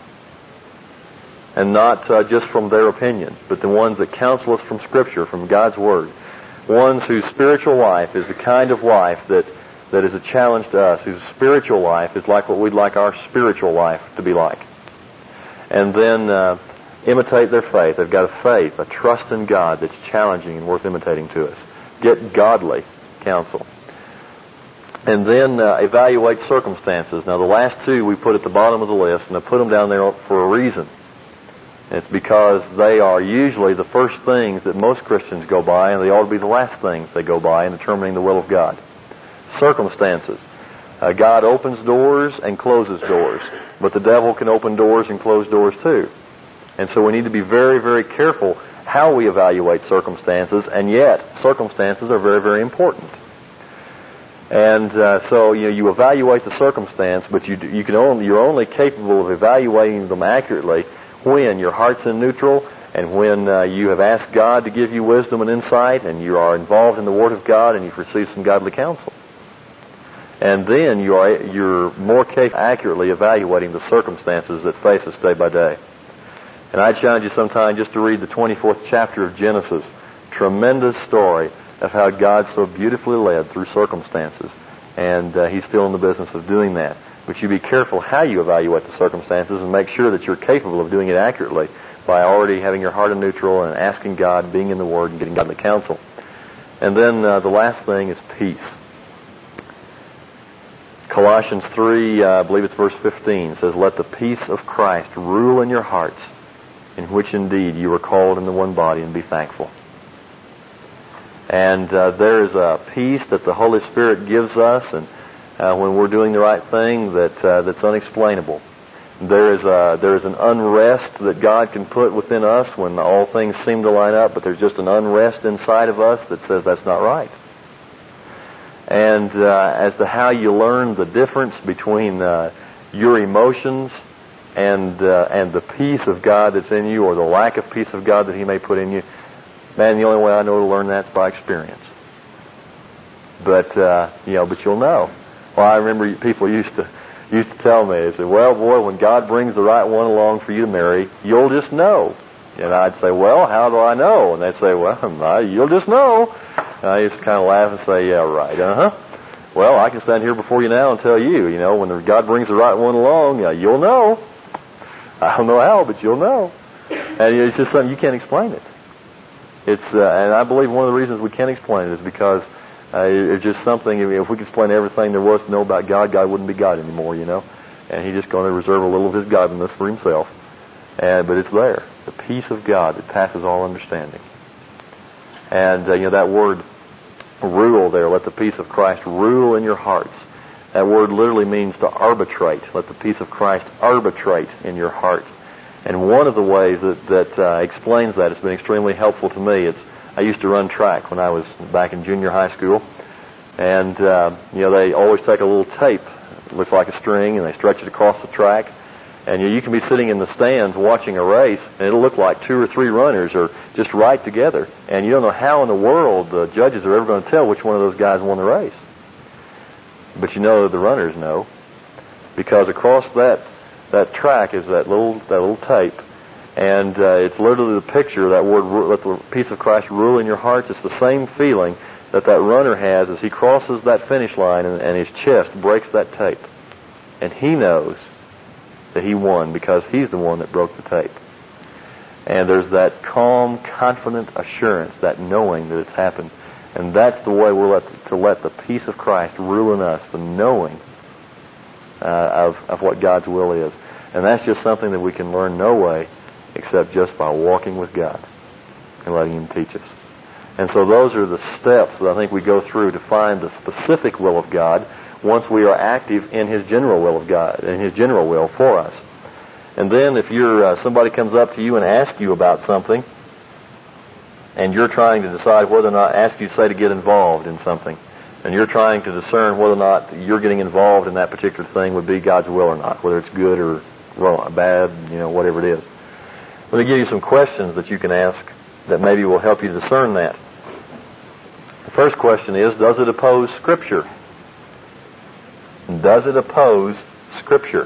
And not just from their opinion, but the ones that counsel us from Scripture, from God's Word. Ones whose spiritual life is the kind of life that is a challenge to us, whose spiritual life is like what we'd like our spiritual life to be like. And then imitate their faith. They've got a faith, a trust in God that's challenging and worth imitating to us. Get godly counsel. And then evaluate circumstances. Now the last two we put at the bottom of the list, and I put them down there for a reason. It's because they are usually the first things that most Christians go by, and they ought to be the last things they go by in determining the will of God. Circumstances. God opens doors and closes doors, but the devil can open doors and close doors too. And so we need to be very, very careful how we evaluate circumstances, and yet circumstances are very, very important. And so you evaluate the circumstance, but you're only capable of evaluating them accurately when your heart's in neutral, and when you have asked God to give you wisdom and insight, and you are involved in the Word of God, and you've received some godly counsel. And then you're more capable of accurately evaluating the circumstances that face us day by day. And I challenge you sometime just to read the 24th chapter of Genesis. Tremendous story of how God so beautifully led through circumstances. And He's still in the business of doing that. But you be careful how you evaluate the circumstances, and make sure that you're capable of doing it accurately by already having your heart in neutral and asking God, being in the Word, and getting godly counsel. And then the last thing is peace. Colossians 3, I believe it's verse 15, says, let the peace of Christ rule in your hearts, in which indeed you are called into one body, and be thankful. And there is a peace that the Holy Spirit gives us, and when we're doing the right thing, that's unexplainable. There is an unrest that God can put within us when all things seem to line up, but there's just an unrest inside of us that says that's not right. And as to how you learn the difference between your emotions and the peace of God that's in you, or the lack of peace of God that He may put in you, man, the only way I know to learn that's by experience. But you'll know. Well, I remember people used to tell me, they said, well, boy, when God brings the right one along for you to marry, you'll just know. And I'd say, well, how do I know? And they'd say, well, you'll just know. I just kind of laugh and say, yeah, right, Well, I can stand here before you now and tell you, when God brings the right one along, you'll know. I don't know how, but you'll know. And it's just something you can't explain it. And I believe one of the reasons we can't explain it is because it's just something. If we could explain everything there was to know about God, God wouldn't be God anymore, And He's just going to reserve a little of His godliness for Himself. But it's there, the peace of God that passes all understanding. And that word rule there, let the peace of Christ rule in your hearts. That word literally means to arbitrate. Let the peace of Christ arbitrate in your heart. And one of the ways that explains that, it's been extremely helpful to me. I used to run track when I was back in junior high school. And, they always take a little tape, it looks like a string, and they stretch it across the track. And you can be sitting in the stands watching a race, and it'll look like 2 or 3 runners are just right together. And you don't know how in the world the judges are ever going to tell which one of those guys won the race. But the runners know, because across that track is that little tape, and it's literally the picture of that word, let the peace of Christ rule in your hearts. It's the same feeling that runner has as he crosses that finish line and his chest breaks that tape. And he knows that he won because he's the one that broke the tape. And there's that calm, confident assurance, that knowing that it's happened. And that's the way we're to let the peace of Christ rule in us, the knowing of what God's will is. And that's just something that we can learn no way except just by walking with God and letting Him teach us. And so those are the steps that I think we go through to find the specific will of God once we are active in His general will of God, in His general will for us. And then if somebody comes up to you and asks you about something, and you're trying to decide whether or not, ask you, say, to get involved in something, and you're trying to discern whether or not you're getting involved in that particular thing would be God's will or not, whether it's good or bad, whatever it is. Let me give you some questions that you can ask that maybe will help you discern that. The first question is, does it oppose Scripture? Does it oppose Scripture?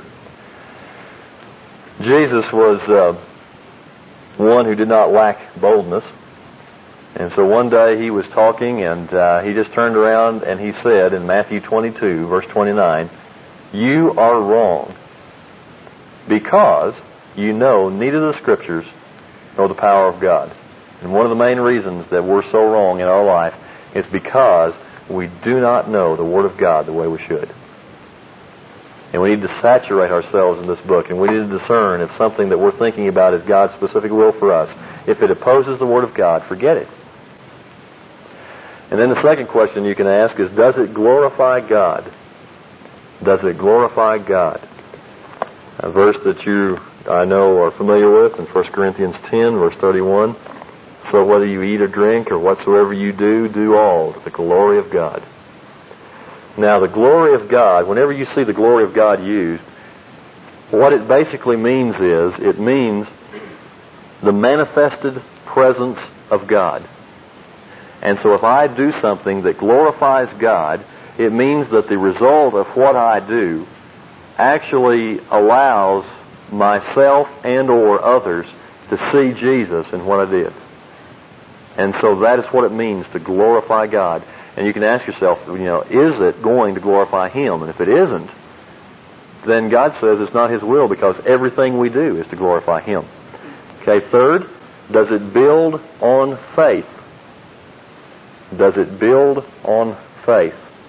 Jesus was one who did not lack boldness. And so one day He was talking, and He just turned around and He said in Matthew 22, verse 29, "You are wrong, because you know neither the Scriptures nor the power of God." And one of the main reasons that we're so wrong in our life is because we do not know the Word of God the way we should. And we need to saturate ourselves in this book, and we need to discern if something that we're thinking about is God's specific will for us. If it opposes the Word of God, forget it. And then the second question you can ask is, does it glorify God? Does it glorify God? A verse that I know are familiar with in 1 Corinthians 10, verse 31. "So whether you eat or drink or whatsoever you do, do all to the glory of God." Now, the glory of God, whenever you see the glory of God used, what it basically means is, it means the manifested presence of God. And so if I do something that glorifies God, it means that the result of what I do actually allows myself and or others to see Jesus in what I did. And so that is what it means to glorify God. And you can ask yourself, is it going to glorify Him? And if it isn't, then God says it's not His will, because everything we do is to glorify Him. Okay, third, does it build on faith? Does it build on faith?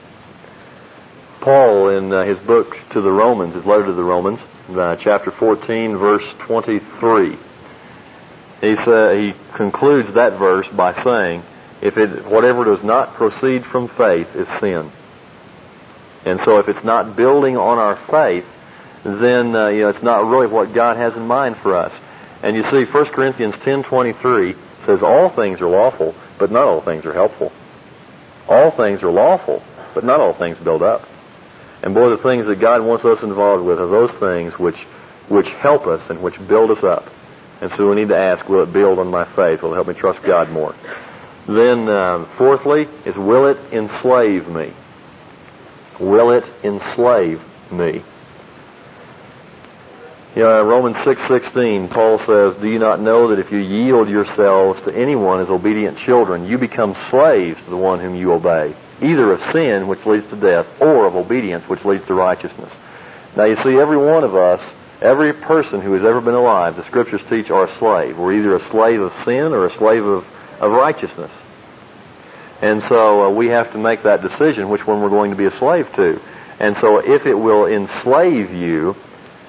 Paul, in his book to the Romans, his letter to the Romans, chapter 14, verse 23, he concludes that verse by saying, whatever does not proceed from faith is sin. And so if it's not building on our faith, then it's not really what God has in mind for us. And you see, 1 Corinthians 10:23 says, "All things are lawful, but not all things are helpful. All things are lawful, but not all things build up." And boy, the things that God wants us involved with are those things which help us and which build us up. And so we need to ask, will it build on my faith? Will it help me trust God more? Then, fourthly, is, will it enslave me? Will it enslave me? Romans 6:16, Paul says, "Do you not know that if you yield yourselves to anyone as obedient children, you become slaves to the one whom you obey, either of sin, which leads to death, or of obedience, which leads to righteousness?" Now you see, every one of us, every person who has ever been alive, the Scriptures teach, are a slave. We're either a slave of sin or a slave of righteousness. And so we have to make that decision, which one we're going to be a slave to. And so if it will enslave you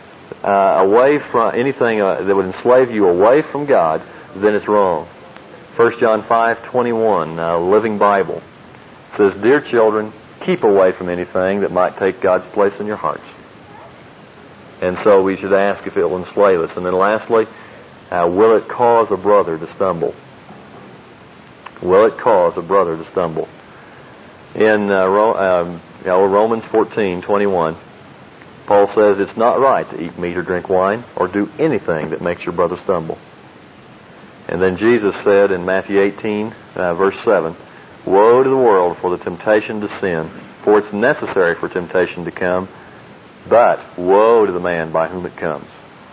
away from anything that would enslave you away from God, then it's wrong. 1 John 5:21, Living Bible, says, "Dear children, keep away from anything that might take God's place in your hearts." And so we should ask if it will enslave us. And then lastly, will it cause a brother to stumble? Will it cause a brother to stumble? In Romans 14:21, Paul says it's not right to eat meat or drink wine or do anything that makes your brother stumble. And then Jesus said in Matthew 18, verse 7, "Woe to the world for the temptation to sin, for it's necessary for temptation to come, but woe to the man by whom it comes."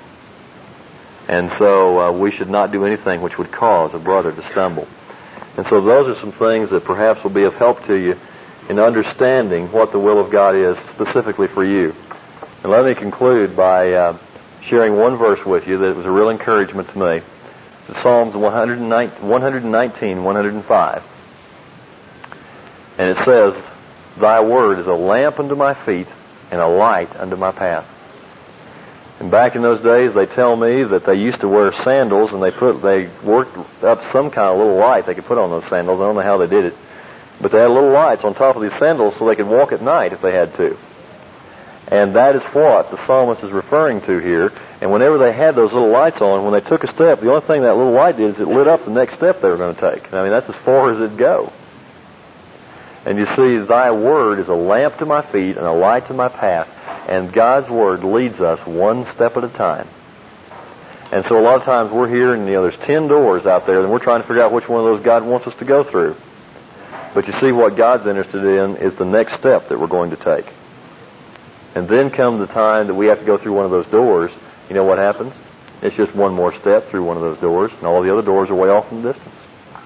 And so we should not do anything which would cause a brother to stumble. And so those are some things that perhaps will be of help to you in understanding what the will of God is specifically for you. And let me conclude by sharing one verse with you that was a real encouragement to me. It's Psalms 119, 105. And it says, "Thy word is a lamp unto my feet and a light unto my path." And back in those days, they tell me that they used to wear sandals, and they worked up some kind of little light they could put on those sandals. I don't know how they did it, but they had little lights on top of these sandals so they could walk at night if they had to. And that is what the psalmist is referring to here. And whenever they had those little lights on, when they took a step, the only thing that little light did is it lit up the next step they were going to take. I mean, that's as far as it'd go. And you see, "Thy word is a lamp to my feet and a light to my path." And God's word leads us one step at a time. And so a lot of times we're here and, there's 10 doors out there, and we're trying to figure out which one of those God wants us to go through. But you see, what God's interested in is the next step that we're going to take. And then comes the time that we have to go through one of those doors. You know what happens? It's just one more step through one of those doors, and all the other doors are way off in the distance.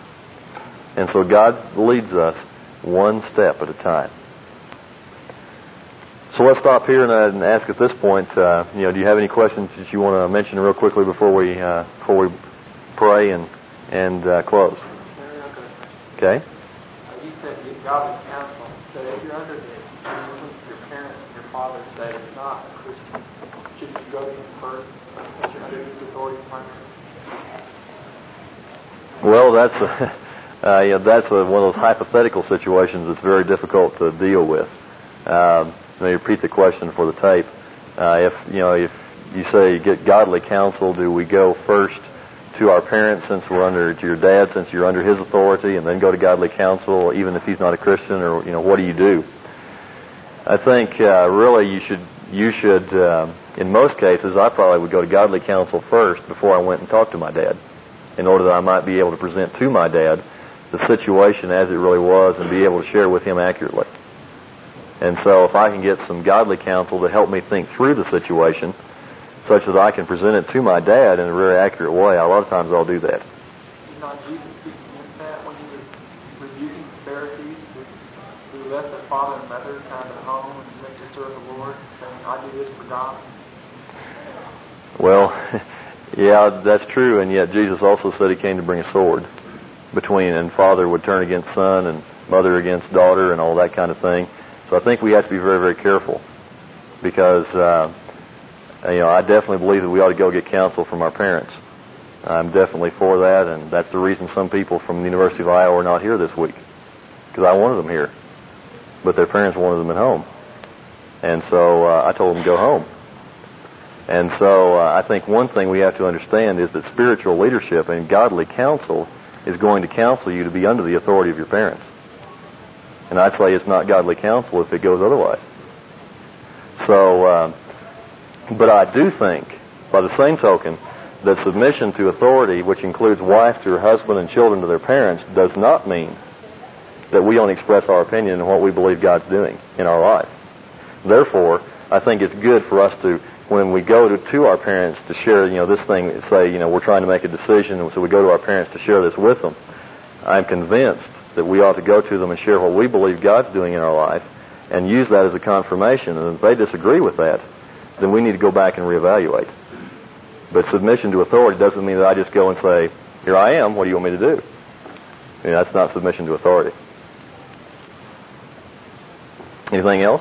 And so God leads us one step at a time. So let's stop here and ask at this point, do you have any questions that you want to mention real quickly before we pray and close? You Okay. said get godly counsel. So if you're under the influence of your parents, your father said it's not a Christian, should you go to him first since you're under his authority primarily? Well, that's one of those hypothetical situations that's very difficult to deal with. Let me repeat the question for the tape. If you say get godly counsel, do we go first to our parents to your dad since you're under his authority, and then go to godly counsel even if he's not a Christian, or what do you do? I think really you should in most cases I probably would go to godly counsel first before I went and talked to my dad, in order that I might be able to present to my dad the situation as it really was and be able to share with him accurately. And so if I can get some godly counsel to help me think through the situation such that I can present it to my dad in a very accurate way, a lot of times I'll do that. Did not Jesus speak against that when he was rebuking the Pharisees who left their father and mother kind of at home and went to serve the Lord, saying, "I do this for God"? Well, yeah, that's true, and yet Jesus also said he came to bring a sword and father would turn against son and mother against daughter and all that kind of thing. So I think we have to be very, very careful, because I definitely believe that we ought to go get counsel from our parents. I'm definitely for that, and that's the reason some people from the University of Iowa are not here this week, because I wanted them here, but their parents wanted them at home, and so I told them to go home. And so I think one thing we have to understand is that spiritual leadership and godly counsel is going to counsel you to be under the authority of your parents. And I'd say it's not godly counsel if it goes otherwise. So, but I do think, by the same token, that submission to authority, which includes wife to her husband and children to their parents, does not mean that we don't express our opinion on what we believe God's doing in our life. Therefore, I think it's good for us to when we go to our parents to share, this thing, say, we're trying to make a decision, and so we go to our parents to share this with them, I'm convinced that we ought to go to them and share what we believe God's doing in our life and use that as a confirmation. And if they disagree with that, then we need to go back and reevaluate. But submission to authority doesn't mean that I just go and say, here I am, what do you want me to do? That's not submission to authority. Anything else?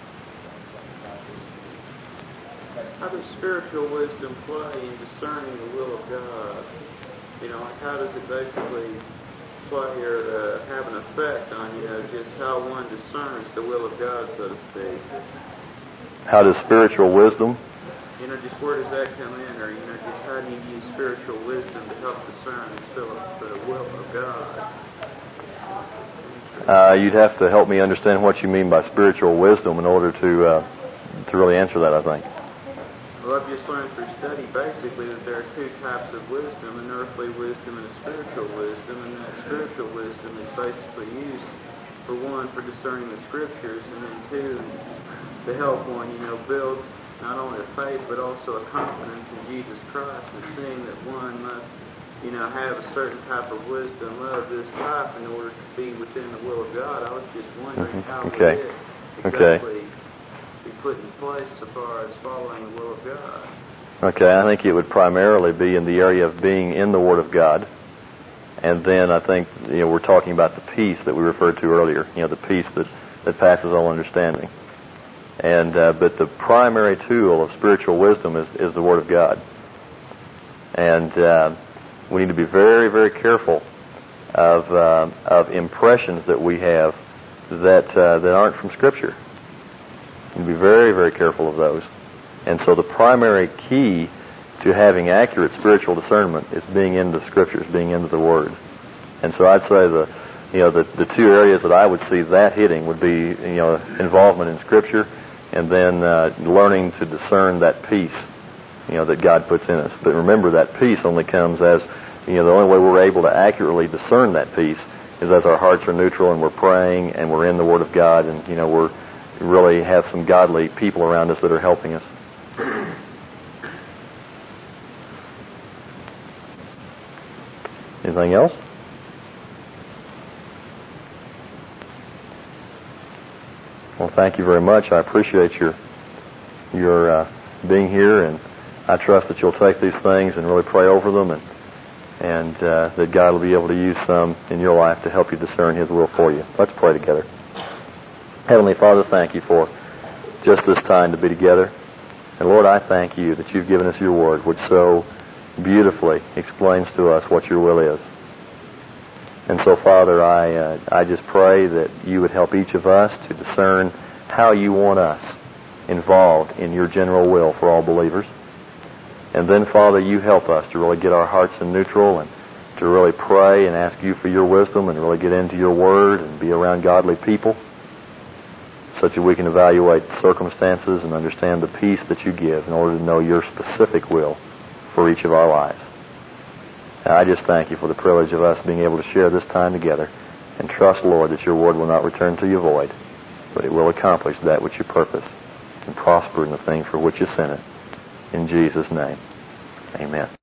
How does spiritual wisdom play in discerning the will of God? How does it basically play or have an effect on, just how one discerns the will of God, so to speak? How does spiritual wisdom? Just where does that come in? Or, just how do you use spiritual wisdom to help discern the will of God? You'd have to help me understand what you mean by spiritual wisdom in order to really answer that, I think. Well, I've just learned through study, basically, that there are two types of wisdom, an earthly wisdom and a spiritual wisdom, and that spiritual wisdom is basically used, for one, for discerning the Scriptures, and then two, to help one, build not only a faith, but also a confidence in Jesus Christ, and seeing that one must, have a certain type of wisdom of this type in order to be within the will of God. I was just wondering how would it exactly be put in place so far as following the will of God. Okay, I think it would primarily be in the area of being in the Word of God. And then I think, we're talking about the peace that we referred to earlier, the peace that passes all understanding. And but the primary tool of spiritual wisdom is the Word of God. And we need to be very, very careful of impressions that we have that aren't from Scripture. We need to be very, very careful of those. And so the primary key to having accurate spiritual discernment is being into the Scriptures, being into the Word. And so I'd say the two areas that I would see that hitting would be involvement in Scripture, and then learning to discern that peace that God puts in us. But remember, that peace only comes as the only way we're able to accurately discern that peace is as our hearts are neutral and we're praying and we're in the Word of God, and we're really have some godly people around us that are helping us. Anything else? Well, thank you very much. I appreciate your being here, and I trust that you'll take these things and really pray over them, and that God will be able to use some in your life to help you discern His will for you. Let's pray together. Heavenly Father, thank you for just this time to be together. And Lord, I thank you that you've given us your word, which so beautifully explains to us what your will is. And so, Father, I just pray that you would help each of us to discern how you want us involved in your general will for all believers. And then, Father, you help us to really get our hearts in neutral and to really pray and ask you for your wisdom and really get into your word and be around godly people, such that we can evaluate circumstances and understand the peace that you give in order to know your specific will for each of our lives. And I just thank you for the privilege of us being able to share this time together, and trust, Lord, that your word will not return to you void, but it will accomplish that which you purpose and prosper in the thing for which you sent it. In Jesus' name, amen.